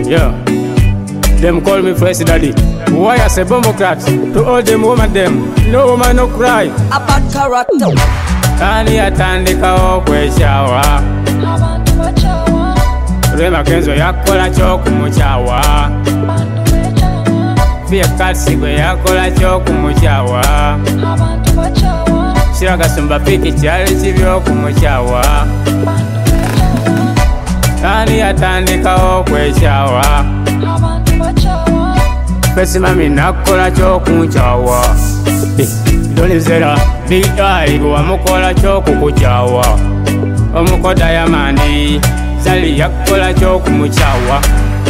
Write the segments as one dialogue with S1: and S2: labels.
S1: Yeah. Them call me Fresh Daddy. Why I say Bombocrat? To all them woman them. No woman no cry.
S2: A bad character.
S1: Ani atandika okwekyawa.
S2: Abantu bachawa.
S1: Rema Kenzo yakola ky'okumukyawa.
S2: Abantu bechawa.
S1: Fia Katsi gwe yakola ky'okumukyawa.
S2: Abantu bachawa.
S1: Shiraga Sumba Piki kyali kiby'okumukyawa.
S2: Abantu bechawa.
S1: Ani atandika okwekyawa.
S2: Abantu bachawa.
S1: Fesi mami nakola ky'okumukyawa. Donizera B.I. gwe wamukola ky'okukukyawa. Omuko Diamond Zali yakola ky'okumukyawa.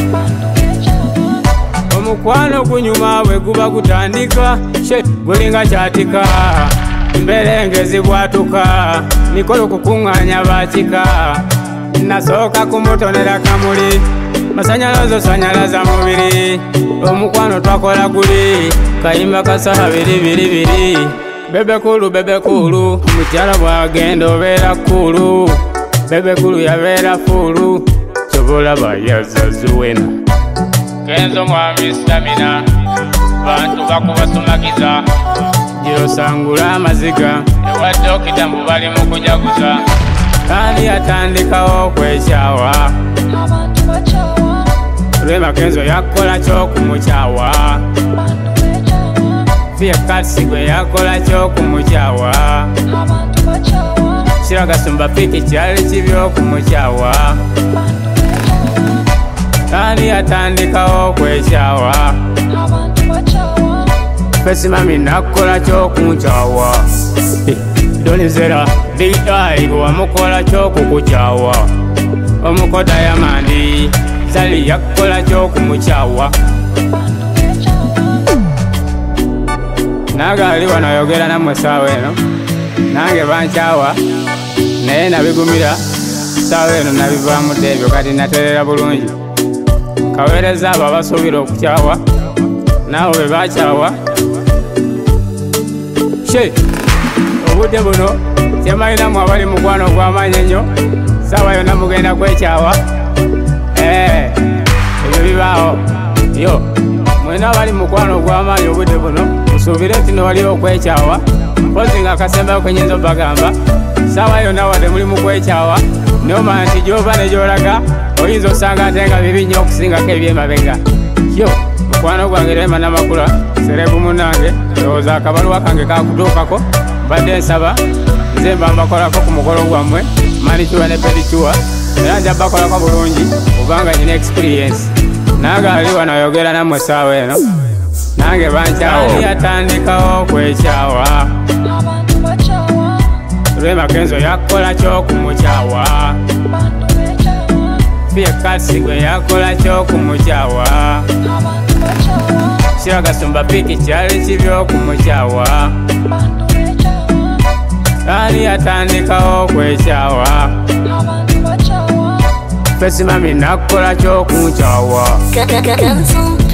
S1: Omukwano gunyuma bwe guba gutandika gulinga kyatika. Mberengezi bwatuka Nikolo kukuŋŋaanya bakika. Nasooka kumutonera kamuli masanyalazo sanyalaza mubiri. Omukwano twakola guli kayimba kasaha biri. Bebe kulu mukyala bwagenda obeera kulu. Bebe kulu yabeera fulu kyobola bayaza Zuwena. Kenzo mwami stamina bantu bakubasomagiza. Jiro sangula amaziga ewadde okitambu bali mu kujaguza. Ani atandikawo okwekyawa.
S2: Abantu bachawa.
S1: Rema Kenzo yakola ky'okumukyawa.
S2: Abantu bechawa.
S1: Fia Katsi gwe yakola ky'okumukyawa.
S2: Abantu bachawa.
S1: Shiraga Sumba Piki kyali kiby'okumukyawa.
S2: Abantu bechawa.
S1: Ani atandikawo okwekyawa.
S2: Abantu bachawa.
S1: Fesi mami nakola ky'okumukyawa. Donizera B.I. gwe wamukola ky'okukukyawa. Omuko Diamond Zali yakola ky'okumukyawa. Nagali wano ayogera nammwe essaawa eno. Nange bankyawa naye nabigumira. Essaawa eno nabivaamu dda ebyo kati naterera bulungi. Kaweereza abo abasuubira okukyawa naawe be bakyawa. Obudde buno kyemalinamu abali mukwano ogw'amaanyi ennyo. Ssaawa yonna mugenda kwekyawa. Ebyo bibaawo. Yo mwena abali mukwano ogw'amaanyi obudde buno musuubire nti newaliwo okwekyawa. Mpozi nga akasembayo kenyinza obagamba ssaawa yonna wadde muli mu kwekyawa noma nti gy'ova ne gy'olaga oyinza osanga ate nga bibi nnyo okusingako ebyemabega. Yo mukwano gwange Rema Namakula serebu munange ndowooza akabaluwa kange kakutuukako. Mbadde nsaba nze mba mbakolako ku mukolo gwammwe manicuwa ne pedicua era nja bakolako bulungi kubanga nyina experience. Nange ali wano ayogera nammwe essaawa eno. Nange bankyawa. Ani atandikawo okwekyawa.
S2: Abantu bachawa.
S1: Rema Kenzo yakola ky'okumukyawa.
S2: Abantu bechawa.
S1: Fia Katsi gwe yakola ky'okumukyawa.
S2: Abantu bachawa.
S1: Shiraga Sumba Piki kyali kiby'okumukyawa.
S2: Abantu bechawa.
S1: Ani atandikawo okwekyawa.
S2: Abantu bachawa.
S1: Fesi mami nakola ky'okumukyawa.
S2: Kenzo